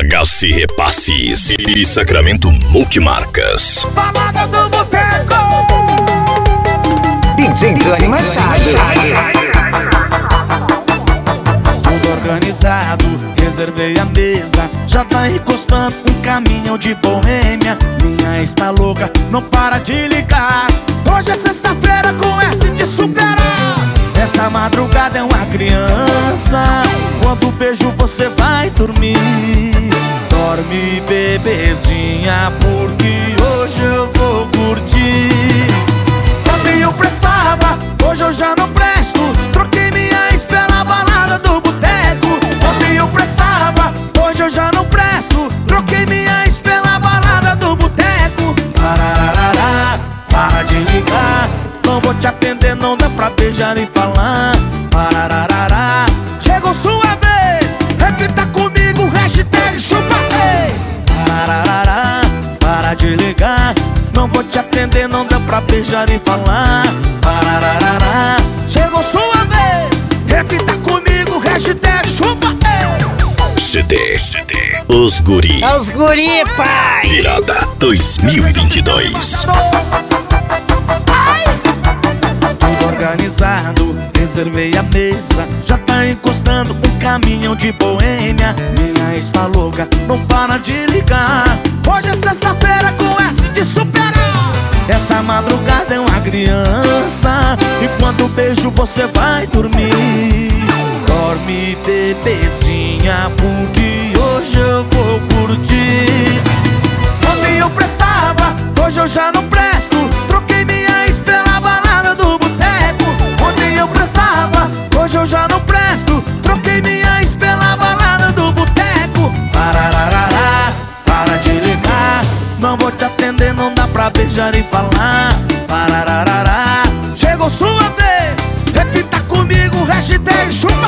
HC Repasses e Sacramento Multimarcas. Balada do Boteco. DJ Johnny Machado. Tudo organizado, reservei a mesa. Já tá encostando um caminhão de boêmia. Minha está louca, não para de ligar. Hoje é sexta-feira com S de superar. Essa madrugada é uma criança. Quando beijo você vai dormir. Dorme, bebezinha, porque hoje eu vou curtir. Ontem eu prestava, hoje eu já não presto. Troquei minha ex pela balada do boteco. Ontem eu prestava, hoje eu já não presto. Troquei minha ex pela balada do boteco. Parararará, para de ligar. Não vou te atender, não dá pra beijar e falar. Parararará, chegou sua vez. Repita comigo, hashtag chupa três. Parararará, para de ligar. Não vou te atender, não dá pra beijar e falar. Parararará, chegou sua vez. Repita comigo, hashtag chupa CD Os Guri. É os guri, pai. Virada 2022. Tudo organizado, reservei a mesa. Já tá encostando um caminhão de boêmia. Minha está louca, não para de ligar. Hoje é sexta-feira com S de superar. Essa madrugada é uma criança. E quando beijo você vai dormir. Dorme, bebezinha, porque hoje eu vou curtir. Ontem eu prestava, hoje eu já não presto. Troquei minha ex pela balada do boteco. Ontem eu prestava, hoje eu já não presto. Troquei minha ex pela balada do boteco. Parararará, para de ligar. Não vou te atender, não dá pra beijar e falar. Parararará, chegou sua vez. Repita comigo, hashtag chupa.